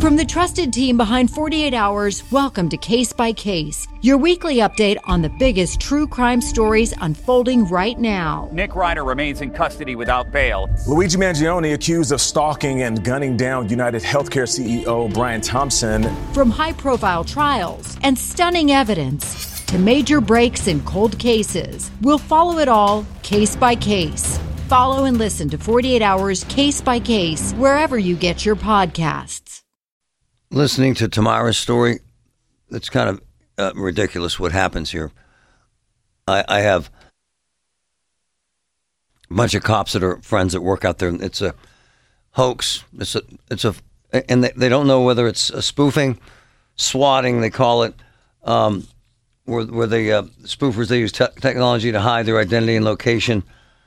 From the trusted team behind 48 Hours, welcome to Case by Case, your weekly update on the biggest true crime stories unfolding right now. Nick Reiner remains in custody without bail. Luigi Mangione accused of stalking and gunning down United Healthcare CEO Brian Thompson. From high-profile trials and stunning evidence to major breaks in cold cases, we'll follow it all case by case. Follow and listen to 48 Hours Case by Case wherever you get your podcasts. Listening to Tamara's story, it's kind of ridiculous what happens here. I have a bunch of cops that are friends that work out there. It's a hoax. And they don't know whether it's a spoofing, swatting, they call it, where the spoofers, they use technology to hide their identity and location,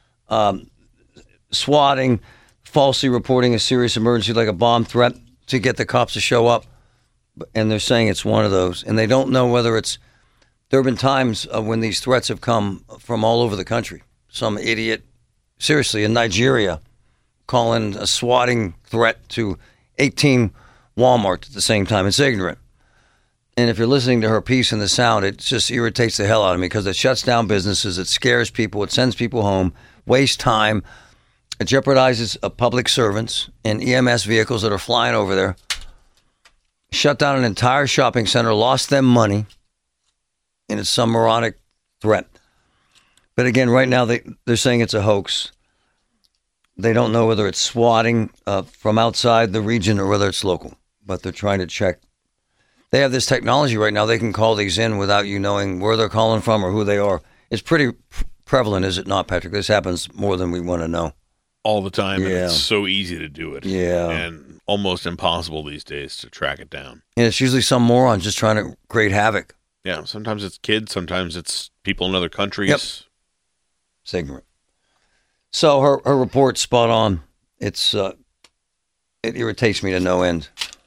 swatting, falsely reporting a serious emergency like a bomb threat to get the cops to show up, and they're saying it's one of those, and they don't know whether it's. There have been times when these threats have come from all over the country. Some idiot, seriously, in Nigeria, calling a swatting threat to 18 Walmart at the same time. It's ignorant. And if you're listening to her piece and the sound, it just irritates the hell out of me because it shuts down businesses, it scares people, it sends people home, wastes time. It jeopardizes public servants and EMS vehicles that are flying over there. Shut down an entire shopping center, lost them money, and it's some moronic threat. But again, right now they're saying it's a hoax. They don't know whether it's swatting from outside the region or whether it's local, but they're trying to check. They have this technology right now. They can call these in without you knowing where they're calling from or who they are. It's pretty prevalent, is it not, Patrick? This happens more than we want to know. All the time, Yeah. and it's so easy to do it. Yeah. And almost impossible these days to track it down. And it's usually some moron just trying to create havoc. Yeah, sometimes it's kids, sometimes it's people in other countries. Yep. It's ignorant. So her report's spot on. It irritates me to no end.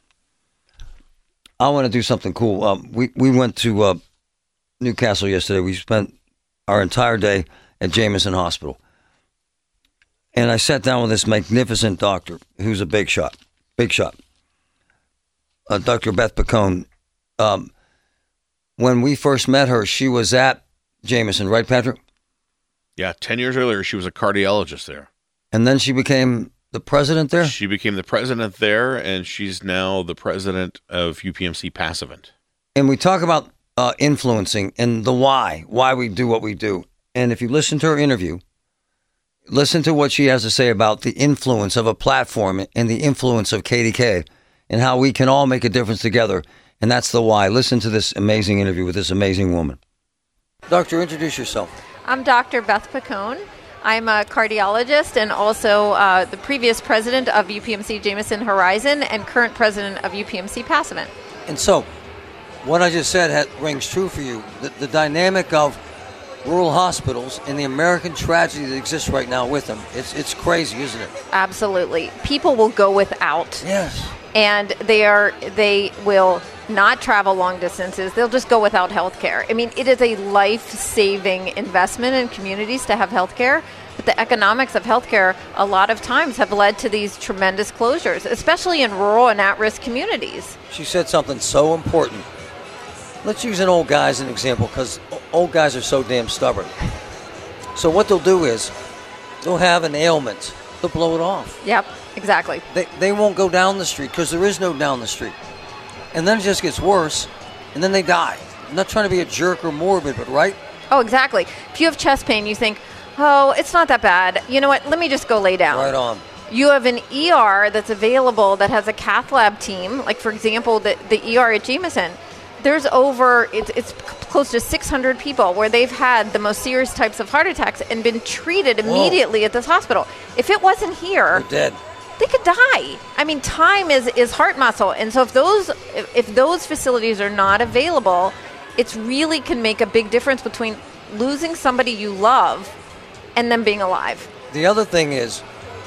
I want to do something cool. We went to Newcastle yesterday. We spent our entire day at Jameson Hospital. And I sat down with this magnificent doctor who's a big shot. Dr. Beth Picone. When we first met her, she was at Jameson, right, Patrick? Yeah, 10 years earlier, she was a cardiologist there. And then she became the president there? She became the president there, and she's now the president of UPMC Passivant. And we talk about influencing and the why we do what we do. And if you listen to her interview, listen to what she has to say about the influence of a platform and the influence of KDK and how we can all make a difference together. And that's the why. Listen to this amazing interview with this amazing woman. Doctor, introduce yourself. I'm Dr. Beth Picone. I'm a cardiologist and also the previous president of UPMC Jameson Horizon and current president of UPMC Passivant. And so, what I just said rings true for you. The dynamic of rural hospitals and the American tragedy that exists right now with them. It's crazy, isn't it? Absolutely. People will go without. Yes. And they will not travel long distances. They'll just go without health care. I mean, it is a life-saving investment in communities to have health care. But the economics of healthcare a lot of times have led to these tremendous closures, especially in rural and at-risk communities. She said something so important. Let's use an old guy as an example because old guys are so damn stubborn. So what they'll do is they'll have an ailment. They'll blow it off. Yep, exactly. They won't go down the street because there is no down the street. And then it just gets worse, and then they die. I'm not trying to be a jerk or morbid, but right? Oh, exactly. If you have chest pain, you think, oh, it's not that bad. You know what? Let me just go lay down. Right on. You have an ER that's available that has a cath lab team. Like, for example, the ER at Jameson. There's it's close to 600 people where they've had the most serious types of heart attacks and been treated immediately at this hospital. If it wasn't here, they're dead. They could die. I mean, time is heart muscle. And so if those facilities are not available, it really can make a big difference between losing somebody you love and them being alive. The other thing is,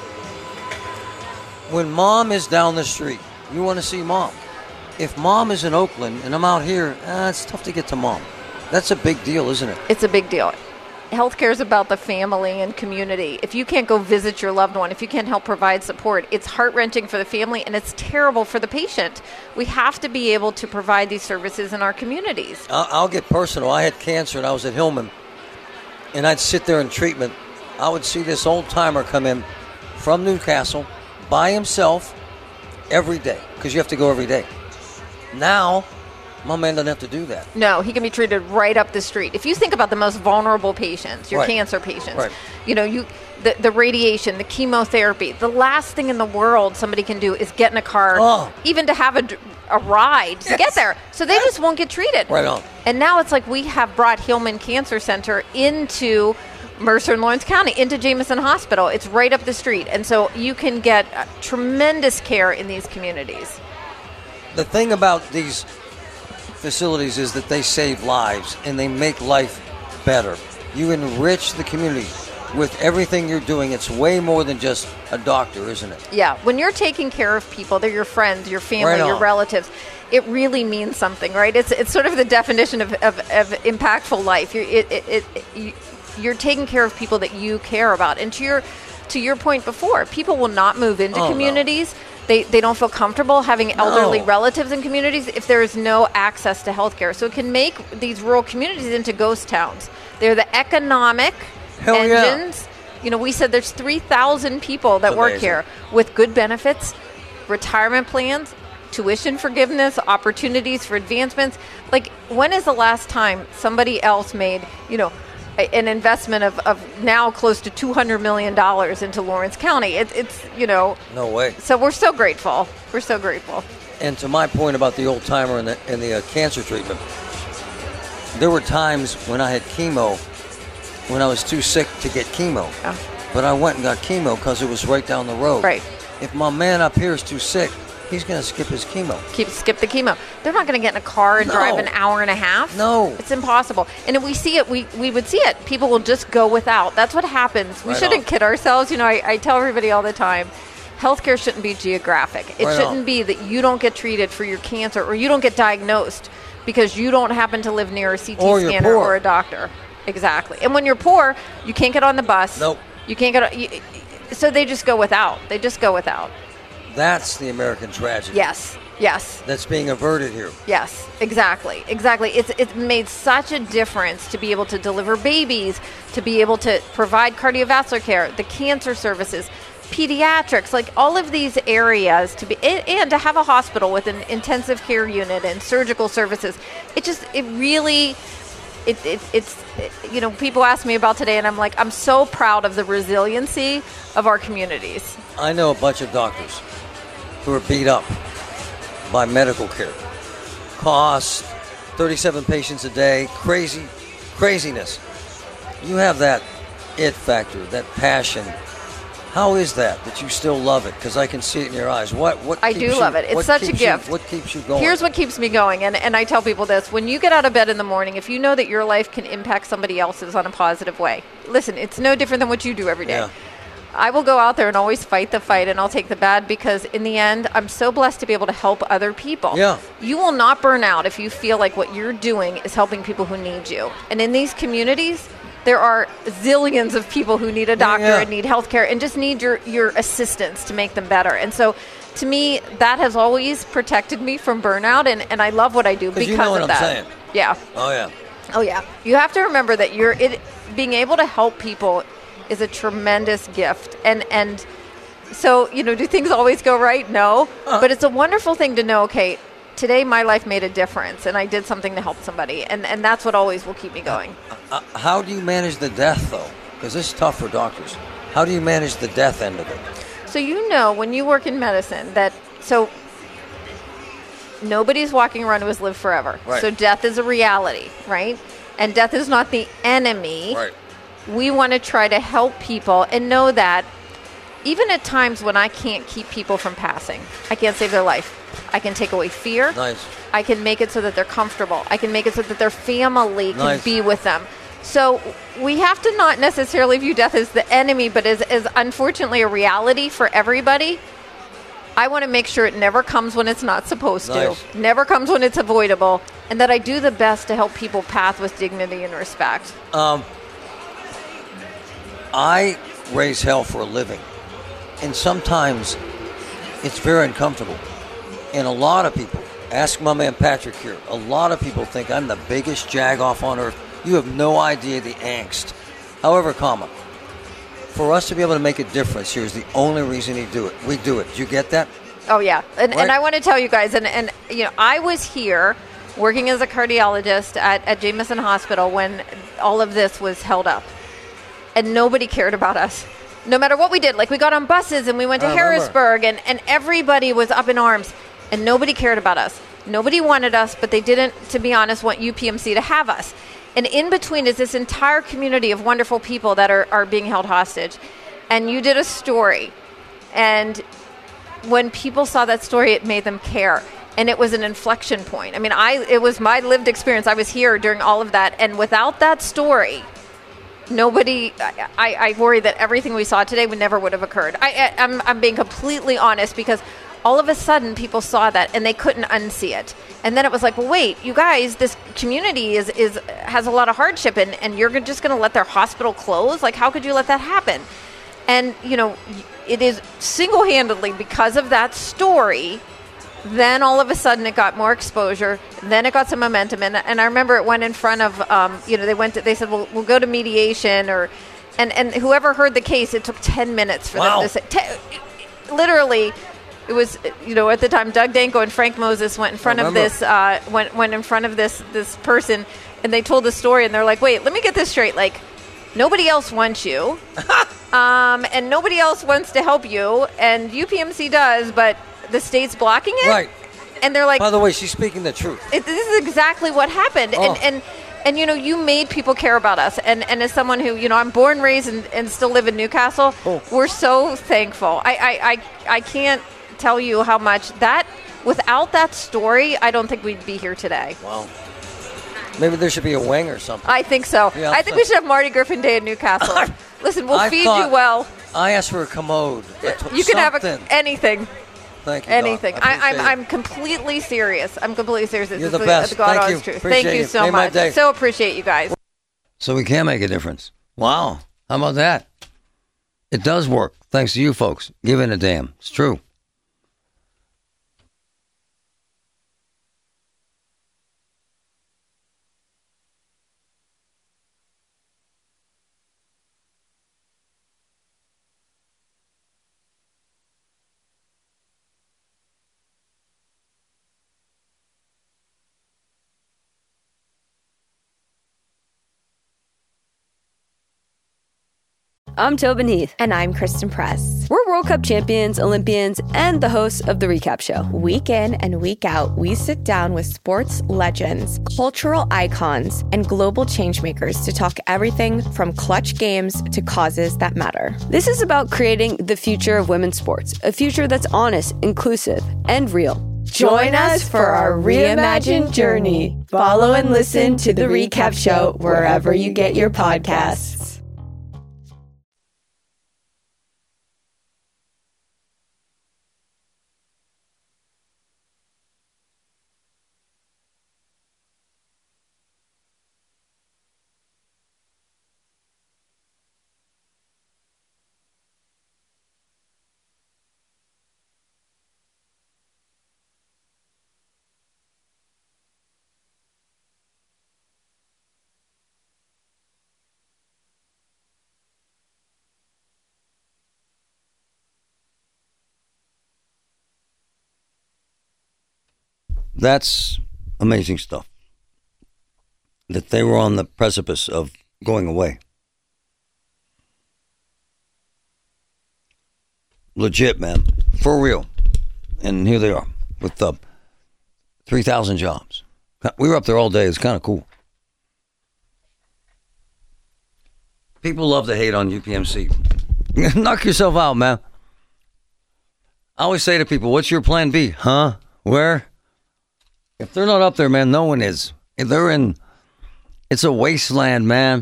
when mom is down the street, you want to see mom. If mom is in Oakland and I'm out here, it's tough to get to mom. That's a big deal, isn't it? It's a big deal. healthcare is about the family and community. If you can't go visit your loved one, if you can't help provide support, it's heart-wrenching for the family and it's terrible for the patient. We have to be able to provide these services in our communities. I'll get personal. I had cancer and I was at Hillman, and I'd sit there in treatment. I would see this old-timer come in from Newcastle by himself every day, because you have to go every day. Now, my man doesn't have to do that. No, he can be treated right up the street. If you think about the most vulnerable patients, your cancer patients, the radiation, the chemotherapy, the last thing in the world somebody can do is get in a car, even to have a ride to get there. So they just won't get treated. Right on. And now it's like we have brought Hillman Cancer Center into Mercer and Lawrence County, into Jameson Hospital. It's right up the street. And so you can get tremendous care in these communities. The thing about these facilities is that they save lives and they make life better. You enrich the community with everything you're doing. It's way more than just a doctor, isn't it? Yeah. When you're taking care of people, they're your friends, your family, your relatives, it really means something, right? It's sort of the definition of impactful life. You're taking care of people that you care about. And to your point before, people will not move into communities. No. They don't feel comfortable having elderly relatives in communities if there is no access to health care. So it can make these rural communities into ghost towns. They're the economic engines. Yeah. You know, we said there's 3,000 people that work here with good benefits, retirement plans, tuition forgiveness, opportunities for advancements. Like, when is the last time somebody else made, an investment of now close to $200 million into Lawrence County? It's no way. So we're so grateful. We're so grateful. And to my point about the old timer and the cancer treatment, there were times when I had chemo when I was too sick to get chemo, but I went and got chemo because it was right down the road. Right. If my man up here is too sick, he's going to skip his chemo. Skip the chemo. They're not going to get in a car and drive an hour and a half. No. It's impossible. And if we see it, we would see it. People will just go without. That's what happens. We shouldn't kid ourselves. I tell everybody all the time, healthcare shouldn't be geographic. It shouldn't be that you don't get treated for your cancer or you don't get diagnosed because you don't happen to live near a CT scanner or a doctor. Exactly. And when you're poor, you can't get on the bus. Nope. You can't get so they just go without. They just go without. That's the American tragedy. Yes. That's being averted here. Yes, exactly. It's made such a difference to be able to deliver babies, to be able to provide cardiovascular care, the cancer services, pediatrics, like all of these areas and to have a hospital with an intensive care unit and surgical services. People ask me about today and I'm like, I'm so proud of the resiliency of our communities. I know a bunch of doctors who are beat up by medical care. Cost, 37 patients a day, craziness. You have that it factor, that passion. How is that you still love it? Because I can see it in your eyes. I do love it. It's such a gift. What keeps you going? Here's what keeps me going, and I tell people this. When you get out of bed in the morning, if you know that your life can impact somebody else's on a positive way, listen, it's no different than what you do every day. Yeah. I will go out there and always fight the fight, and I'll take the bad because in the end, I'm so blessed to be able to help other people. Yeah. You will not burn out if you feel like what you're doing is helping people who need you. And in these communities, there are zillions of people who need a doctor and need health care and just need your assistance to make them better. And so to me, that has always protected me from burnout, and I love what I do because you know what of that. I'm saying. Yeah. Oh, yeah. You have to remember that being able to help people is a tremendous gift. And so, do things always go right? No. But it's a wonderful thing to know, okay, today my life made a difference and I did something to help somebody. And that's what always will keep me going. How do you manage the death, though? Because this is tough for doctors. How do you manage the death end of it? So when you work in medicine so nobody's walking around who has lived forever. Right. So death is a reality, right? And death is not the enemy. Right. We want to try to help people and know that even at times when I can't keep people from passing, I can't save their life. I can take away fear. Nice. I can make it so that they're comfortable. I can make it so that their family can be with them. So we have to not necessarily view death as the enemy, but as Nice. unfortunately a reality for everybody. I want to make sure it never comes when it's not supposed to, never comes when it's avoidable, and that I do the best to help people pass with dignity and respect. I raise hell for a living, and sometimes it's very uncomfortable. And a lot of people, ask my man Patrick here, a lot of people think I'm the biggest jagoff on earth. You have no idea the angst. However, for us to be able to make a difference here is the only reason we do it. Do you get that? Oh, yeah. And Right. I want to tell you guys, and you know, I was here working as a cardiologist at Jameson Hospital when all of this was held up. And nobody cared about us. No matter what we did. Like, we got on buses and we went to Harrisburg, and everybody was up in arms. And nobody cared about us. Nobody wanted us, but they didn't, to be honest, want UPMC to have us. And in between is this entire community of wonderful people that are being held hostage. And you did a story. And when people saw that story, it made them care. And it was an inflection point. I mean, it was my lived experience. I was here during all of that. And without that story, I worry that everything we saw today would have occurred. I'm being completely honest, because all of a sudden people saw that and they couldn't unsee it. And then it was like, well, wait, you guys, this community has a lot of hardship, and you're just going to let their hospital close? Like, how could you let that happen? And, you know, it is single-handedly because of that story. Then all of a sudden it got more exposure. Then it got some momentum. And I remember it went in front of, they said, well, we'll go to mediation, and whoever heard the case, it took 10 minutes for them to say, literally, it was, you know, at the time, Doug Danko and Frank Moses went in front of this, went in front of this person, and they told the story, and they're like, wait, let me get this straight. Like, nobody else wants you, and nobody else wants to help you, and UPMC does, but the state's blocking it? Right. And they're like... By the way, she's speaking the truth. This is exactly what happened. Oh. And you know, you made people care about us. And as someone who, you know, I'm born, raised, and still live in Newcastle, we're so thankful. I can't tell you how much that, without that story, I don't think we'd be here today. Wow. Maybe there should be a wing or something. I think so. Yeah, I think we should have Marty Griffin Day in Newcastle. Listen, we'll feed you well. I asked for a commode. You can have anything. Thank you, anything. Doc. I'm completely serious. I'm completely serious. You're the best. Thank you. Truth. Appreciate Thank you it. so Made my much. day. So appreciate you guys. So we can make a difference. Wow. How about that? It does work. Thanks to you folks. Giving a damn. It's true. I'm Tobin Heath. And I'm Kristen Press. We're World Cup champions, Olympians, and the hosts of The Recap Show. Week in and week out, we sit down with sports legends, cultural icons, and global changemakers to talk everything from clutch games to causes that matter. This is about creating the future of women's sports, a future that's honest, inclusive, and real. Join us for our reimagined journey. Follow and listen to The Recap Show wherever you get your podcasts. That's amazing stuff. That they were on the precipice of going away. Legit, man. For real. And here they are with 3,000 jobs. We were up there all day. It's kind of cool. People love to hate on UPMC. Knock yourself out, man. I always say to people, what's your plan B? Huh? Where? If they're not up there, man, no one is. If they're in, it's a wasteland, man.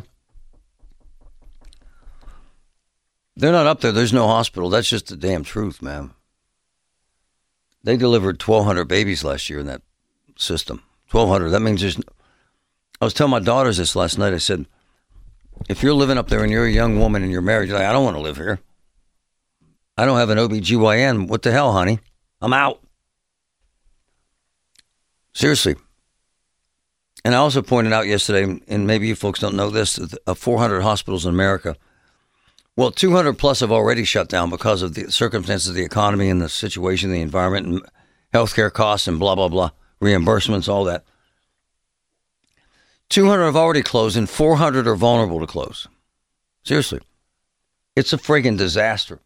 They're not up there. There's no hospital. That's just the damn truth, man. They delivered 1,200 babies last year in that system. 1,200. That means I was telling my daughters this last night. I said, If you're living up there and you're a young woman and you're married, you're like, I don't want to live here. I don't have an OBGYN. What the hell, honey? I'm out. Seriously. And I also pointed out yesterday, and maybe you folks don't know this, 400 hospitals in America. Well, 200 plus have already shut down because of the circumstances of the economy and the situation, the environment, and healthcare costs and blah, blah, blah, reimbursements, all that. 200 have already closed and 400 are vulnerable to close. Seriously. It's a friggin' disaster.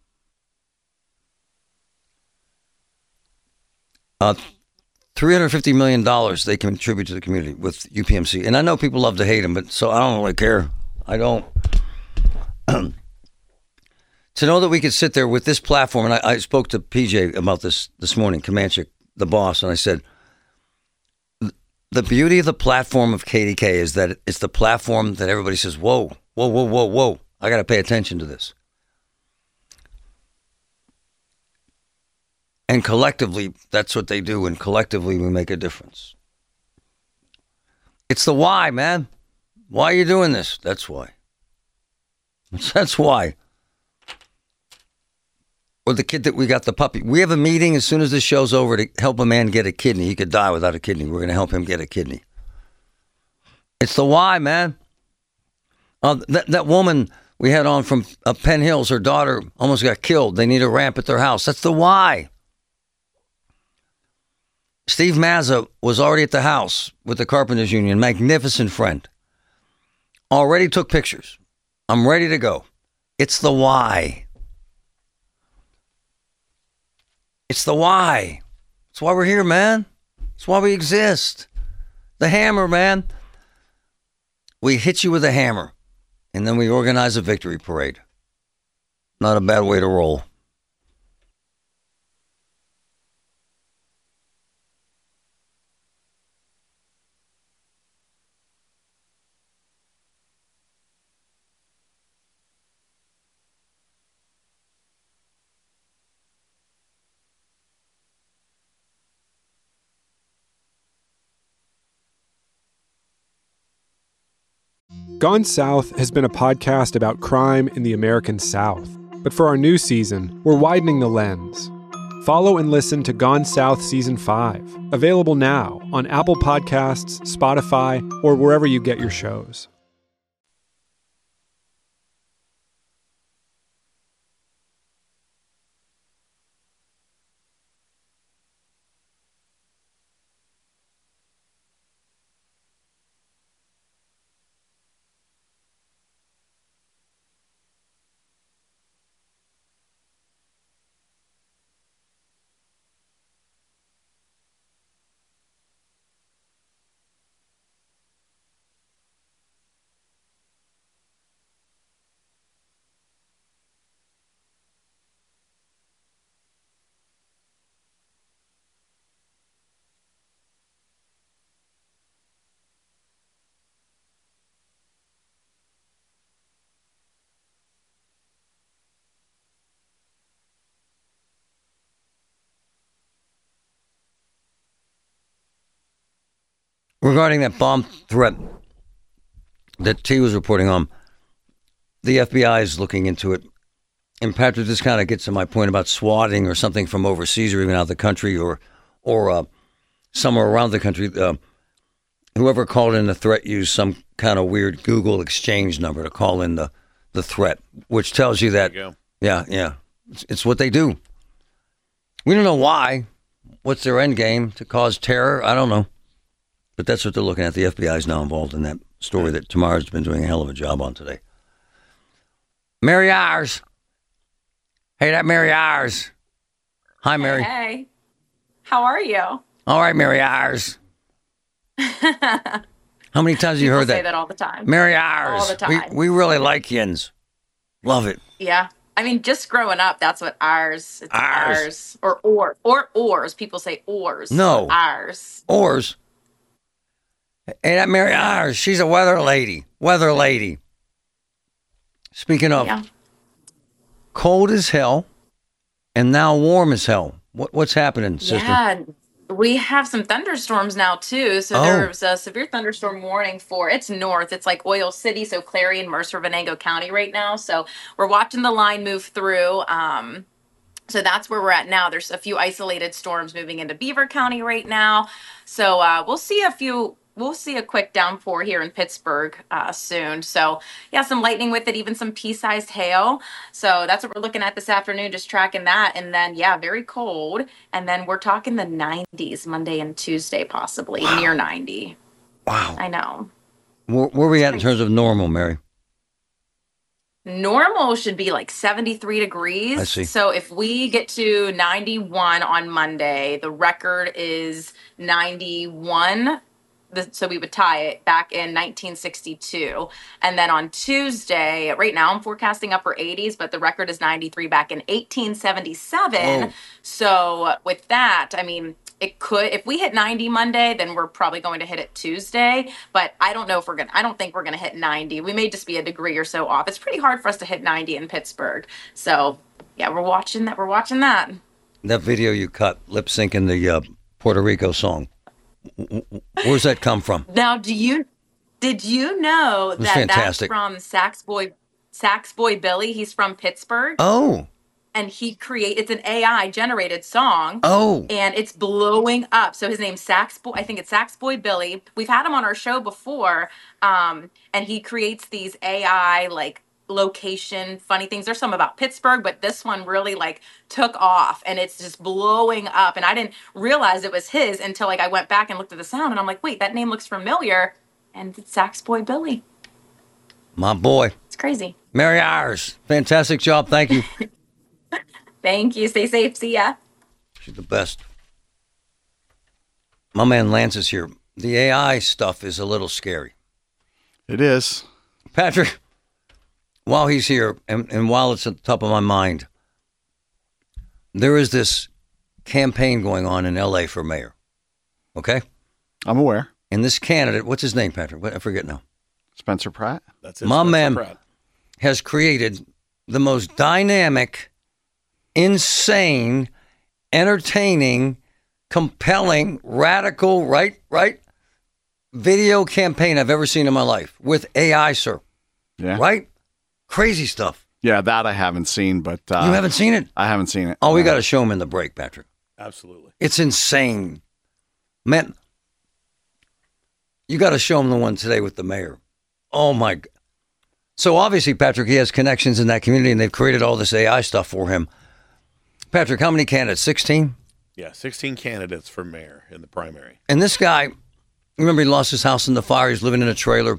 $350 million they contribute to the community with UPMC. And I know people love to hate them, but so I don't really care. I don't. To know that we could sit there with this platform, and I spoke to PJ about this morning, Comanche, the boss, and I said, the beauty of the platform of KDK is that it's the platform that everybody says, whoa, whoa, whoa, whoa, whoa. I got to pay attention to this. And collectively, that's what they do. And collectively, we make a difference. It's the why, man. Why are you doing this? That's why. That's why. Or the kid that we got the puppy. We have a meeting as soon as this show's over to help a man get a kidney. He could die without a kidney. We're going to help him get a kidney. It's the why, man. That woman we had on from Penn Hills, her daughter almost got killed. They need a ramp at their house. That's the why. Steve Mazza was already at the house with the Carpenters Union. Magnificent friend. Already took pictures. I'm ready to go. It's the why. It's the why. It's why we're here, man. It's why we exist. The hammer, man. We hit you with a hammer, and then we organize a victory parade. Not a bad way to roll. Gone South has been a podcast about crime in the American South. But for our new season, we're widening the lens. Follow and listen to Gone South Season 5, available now on Apple Podcasts, Spotify, or wherever you get your shows. Regarding that bomb threat that T was reporting on, the FBI is looking into it. And Patrick, this kind of gets to my point about swatting or something from overseas or even out of the country or somewhere around the country. Whoever called in the threat used some kind of weird Google exchange number to call in the threat, which tells you that, yeah, it's what they do. We don't know why. What's their end game? To cause terror? I don't know. But that's what they're looking at. The FBI is now involved in that story that Tamara's been doing a hell of a job on today. Mary Ayers. Hey, that Mary Ayers. Hi, Mary. Hey. How are you? All right, Mary Ayers. How many times have you heard that? I say that all the time. Mary Ayers. All the time. We really like yins. Love it. Yeah. I mean, just growing up, that's what ours. It's ours. Or oars. People say oars. No. Ours. Oars. Hey, that Mary Ayers, she's a weather lady. Weather lady. Speaking of, cold as hell and now warm as hell. What's happening, sister? Yeah, We have some thunderstorms now too. So there's a severe thunderstorm warning it's north. It's like Oil City, so Clarion, Mercer, Venango County right now. So we're watching the line move through. So that's where we're at now. There's a few isolated storms moving into Beaver County right now. So we'll see a quick downpour here in Pittsburgh soon. So yeah, some lightning with it, even some pea-sized hail. So that's what we're looking at this afternoon, just tracking that. And then, yeah, very cold. And then we're talking the 90s Monday and Tuesday, possibly near 90. Wow. I know. Where are we at in terms of normal, Mary? Normal should be like 73 degrees. I see. So if we get to 91 on Monday, the record is 91. So we would tie it back in 1962. And then on Tuesday, right now I'm forecasting upper 80s, but the record is 93 back in 1877. Oh. So with that, I mean, it could, if we hit 90 Monday, then we're probably going to hit it Tuesday. But I don't think we're going to hit 90. We may just be a degree or so off. It's pretty hard for us to hit 90 in Pittsburgh. So yeah, we're watching that. That video you cut, lip syncing the Puerto Rico song. Where's that come from? Now, did you know that that's from Sax Boy Billy? He's from Pittsburgh. Oh. And it's an AI generated song. Oh. And it's blowing up. So his name's I think it's Sax Boy Billy. We've had him on our show before. And he creates these AI like location funny things. There's some about Pittsburgh, but this one really like took off and it's just blowing up. And I didn't realize it was his until like I went back and looked at the sound and I'm like, wait, that name looks familiar. And it's Sax Boy Billy. My boy. It's crazy. Mary Ayers, fantastic job. Thank you. Thank you. Stay safe. See ya. She's the best. My man Lance is here. The AI stuff is a little scary. It is. Patrick, while he's here and while it's at the top of my mind, there is this campaign going on in L.A. for mayor. Okay? I'm aware. And this candidate, what's his name, Patrick? I forget now. Spencer Pratt. That's it. My Spencer man Pratt has created the most dynamic, insane, entertaining, compelling, radical, right, video campaign I've ever seen in my life with AI, sir. Yeah. Right? Crazy stuff. Yeah, that I haven't seen, but... you haven't seen it? I haven't seen it. Oh, we got to show him in the break, Patrick. Absolutely. It's insane. Man, you got to show him the one today with the mayor. Oh, my God. So obviously, Patrick, he has connections in that community, and they've created all this AI stuff for him. Patrick, how many candidates? 16? Yeah, 16 candidates for mayor in the primary. And this guy, remember, he lost his house in the fire. He's living in a trailer.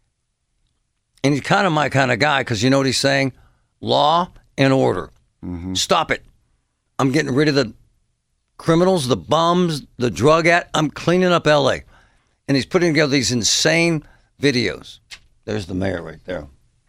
And he's kind of my kind of guy because you know what he's saying? Law and order. Mm-hmm. Stop it. I'm getting rid of the criminals, the bums, the drug I'm cleaning up L.A. And he's putting together these insane videos. There's the mayor right there.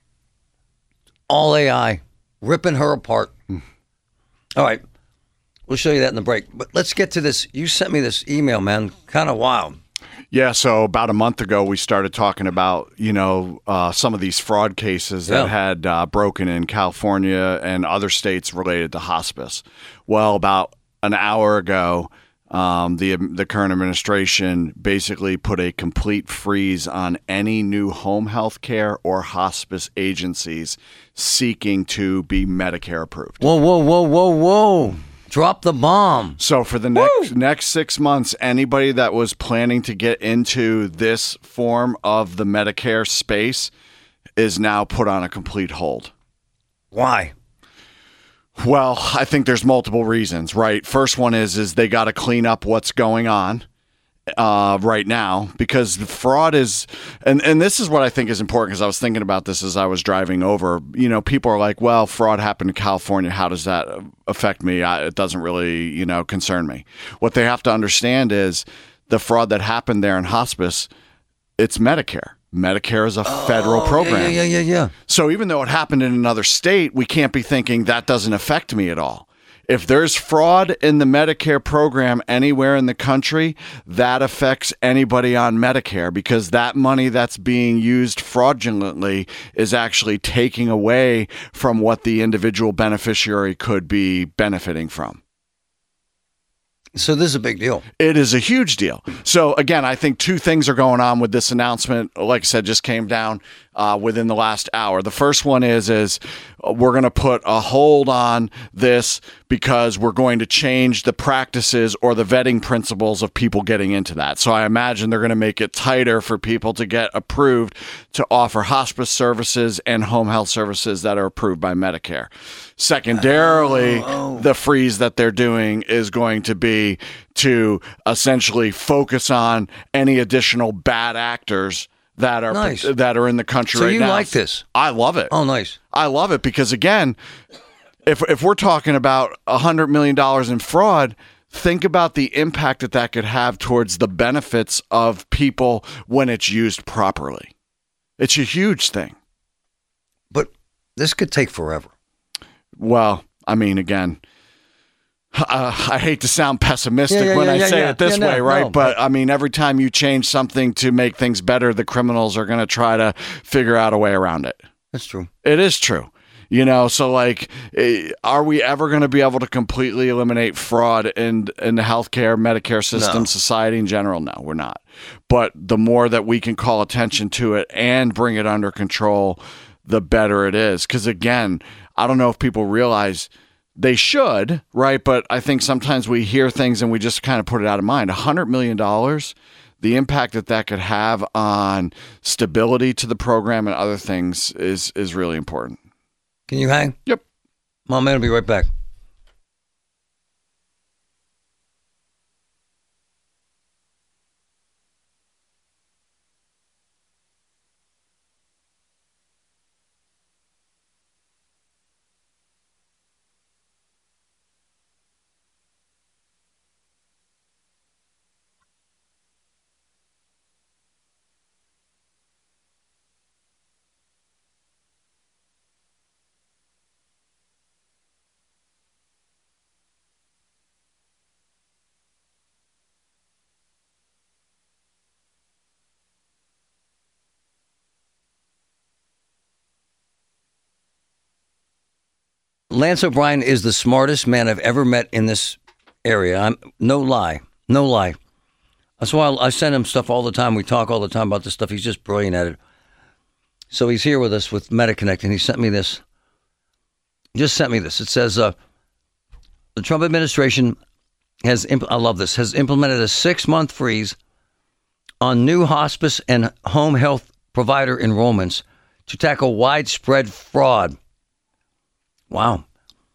All AI, ripping her apart. All right. We'll show you that in the break. But let's get to this. You sent me this email, man. Kind of wild. Yeah, so about a month ago, we started talking about, some of these fraud cases that had broken in California and other states related to hospice. Well, about an hour ago, the current administration basically put a complete freeze on any new home health care or hospice agencies seeking to be Medicare approved. Whoa. Drop the bomb. So for the next 6 months, anybody that was planning to get into this form of the Medicare space is now put on a complete hold. Why? Well, I think there's multiple reasons, right? First one is they got to clean up what's going on right now because the fraud is, and this is what I think is important because I was thinking about this as I was driving over. People are like, well, fraud happened in California. How does that affect me? It doesn't really, concern me. What they have to understand is the fraud that happened there in hospice, it's Medicare. Medicare is a federal program. Yeah. So even though it happened in another state, we can't be thinking that doesn't affect me at all. If there's fraud in the Medicare program anywhere in the country, that affects anybody on Medicare because that money that's being used fraudulently is actually taking away from what the individual beneficiary could be benefiting from. So this is a big deal. It is a huge deal. So again, I think two things are going on with this announcement. Like I said, just came down within the last hour. The first one is we're going to put a hold on this because we're going to change the practices or the vetting principles of people getting into that. So I imagine they're going to make it tighter for people to get approved to offer hospice services and home health services that are approved by Medicare. Secondarily, the freeze that they're doing is going to be to essentially focus on any additional bad actors that are that are in the country right now. So you like this? I love it. Oh, nice. I love it because, again, if we're talking about $100 million in fraud, think about the impact that could have towards the benefits of people when it's used properly. It's a huge thing. But this could take forever. Well, I mean, again, I hate to sound pessimistic when I say it this way, right? But I mean, every time you change something to make things better, the criminals are going to try to figure out a way around it. That's true. It is true. You know, so like, are we ever going to be able to completely eliminate fraud in the healthcare, Medicare system, society in general? No, we're not. But the more that we can call attention to it and bring it under control, the better it is. Because again, I don't know if people realize they should, right? But I think sometimes we hear things and we just kind of put it out of mind. $100 million, the impact that could have on stability to the program and other things is really important. Can you hang? Yep. My man will be right back. Lance O'Brien is the smartest man I've ever met in this area. No lie. That's why I send him stuff all the time. We talk all the time about this stuff. He's just brilliant at it. So he's here with us with MetaConnect, and he sent me this. It says, the Trump administration has implemented a 6-month freeze on new hospice and home health provider enrollments to tackle widespread fraud. Wow.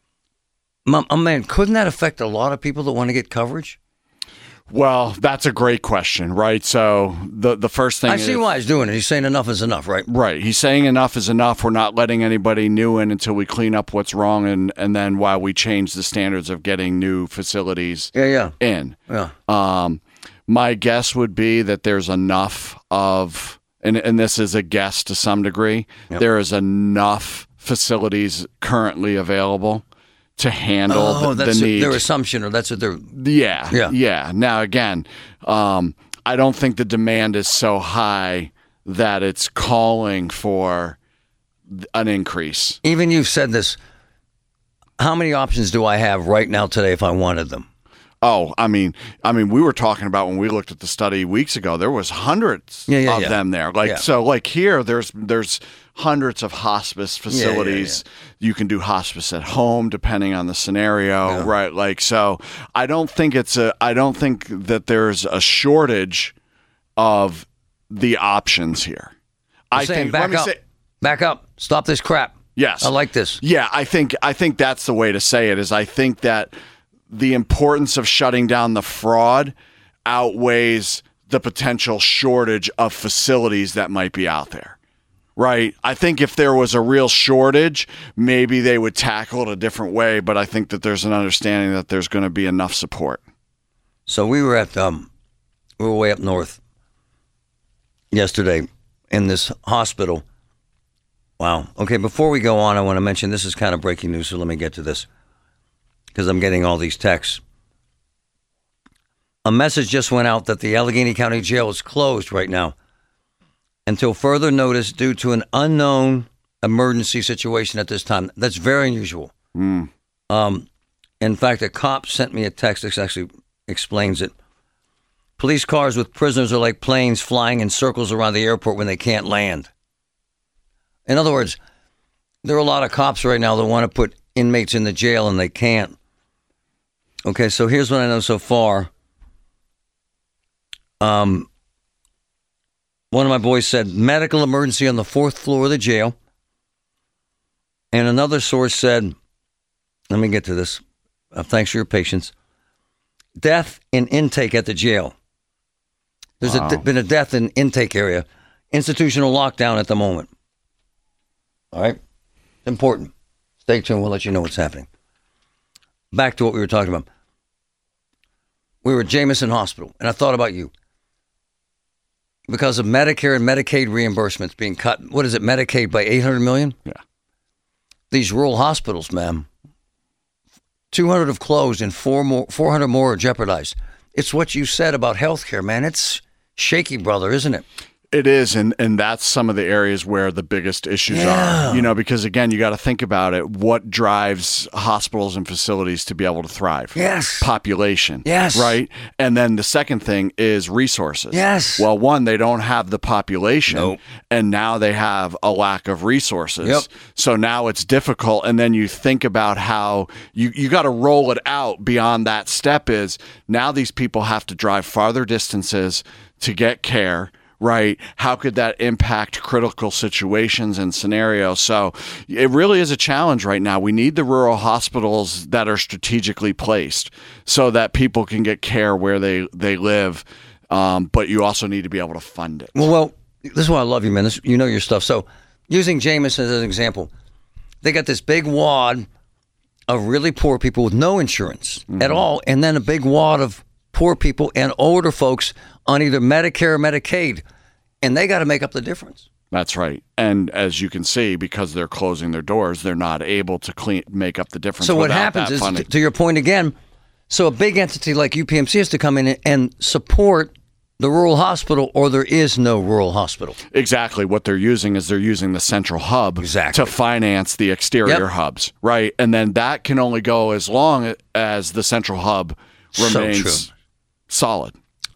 Man, couldn't that affect a lot of people that want to get coverage? Well, that's a great question, right? So the first thing I see why he's doing it. He's saying enough is enough, right? Right. He's saying enough is enough. We're not letting anybody new in until we clean up what's wrong and then while we change the standards of getting new facilities in. Yeah. My guess would be that there's enough of, and this is a guess to some degree, there is enough facilities currently available to handle the need. Their assumption, or that's what they're... Yeah. Now, again, I don't think the demand is so high that it's calling for an increase. Even you've said this. How many options do I have right now today if I wanted them? Oh, I mean, we were talking about when we looked at the study weeks ago, there was hundreds of them there. So like here, there's hundreds of hospice facilities. You can do hospice at home depending on the scenario, right? Like, so I don't think that there's a shortage of the options here. Back up. Stop this crap. Yes. I like this. Yeah, I think that's the way to say it. Is I think that the importance of shutting down the fraud outweighs the potential shortage of facilities that might be out there, right? I think if there was a real shortage, maybe they would tackle it a different way, but I think that there's an understanding that there's going to be enough support. So we were way up north yesterday in this hospital. Wow. Okay, before we go on, I want to mention this is kind of breaking news, so let me get to this, because I'm getting all these texts. A message just went out that the Allegheny County Jail is closed right now until further notice due to an unknown emergency situation at this time. That's very unusual. In fact, a cop sent me a text. It's actually explains it. Police cars with prisoners are like planes flying in circles around the airport when they can't land. In other words, there are a lot of cops right now that want to put inmates in the jail and they can't. Okay, so here's what I know so far. One of my boys said medical emergency on the 4th floor of the jail. And another source said, let me get to this. Thanks for your patience. Death in intake at the jail. There's been a death in intake area. Institutional lockdown at the moment. All right? It's important. Stay tuned. We'll let you know what's happening. Back to what we were talking about. We were at Jameson Hospital, and I thought about you. Because of Medicare and Medicaid reimbursements being cut, what is it, Medicaid by $800 million? Yeah. These rural hospitals, ma'am, 200 have closed and 400 more are jeopardized. It's what you said about healthcare, man. It's shaky, brother, isn't it? It is, and that's some of the areas where the biggest issues are. You know, because again, you got to think about it. What drives hospitals and facilities to be able to thrive? Yes. Population. Yes. Right? And then the second thing is resources. Yes. Well, one, they don't have the population, Nope. and now they have a lack of resources. Yep. So now it's difficult, and then you think about how you got to roll it out beyond that step is now these people have to drive farther distances to get care. Right? How could that impact critical situations and scenarios? So it really is a challenge right now. We need the rural hospitals that are strategically placed so that people can get care where they live. But you also need to be able to fund it. Well, this is why I love you, man. You know your stuff. So using Jameson as an example, they got this big wad of really poor people with no insurance at all, and then a big wad of poor people and older folks on either Medicare or Medicaid, and they got to make up the difference. That's right. And as you can see, because they're closing their doors, they're not able to make up the difference. So what happens is, to your point again, so a big entity like UPMC has to come in and support the rural hospital, or there is no rural hospital. Exactly. What they're using is they're using the central hub to finance the exterior hubs, right? And then that can only go as long as the central hub remains solid.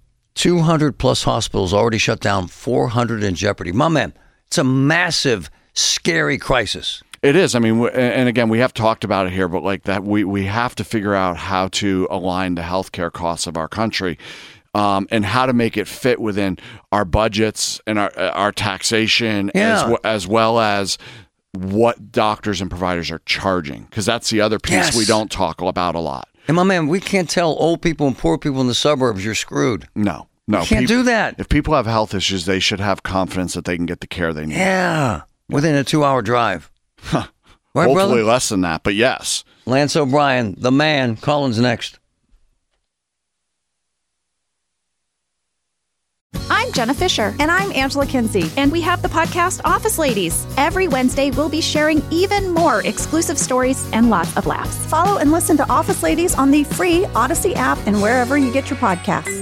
200 plus hospitals already shut down, 400 in jeopardy. My man, it's a massive, scary crisis. It is. I mean, and again, we have talked about it here, but like that, we have to figure out how to align the healthcare costs of our country and how to make it fit within our budgets and our taxation as well as what doctors and providers are charging, because that's the other piece we don't talk about a lot. And my man, we can't tell old people and poor people in the suburbs you're screwed. No. You can't do that. If people have health issues, they should have confidence that they can get the care they need. Yeah, within a 2-hour drive. Right, hopefully brother? Less than that, but yes. Lance O'Brien, the man. Colin's next. I'm Jenna Fisher. And I'm Angela Kinsey. And we have the podcast Office Ladies. Every Wednesday, we'll be sharing even more exclusive stories and lots of laughs. Follow and listen to Office Ladies on the free Odyssey app and wherever you get your podcasts.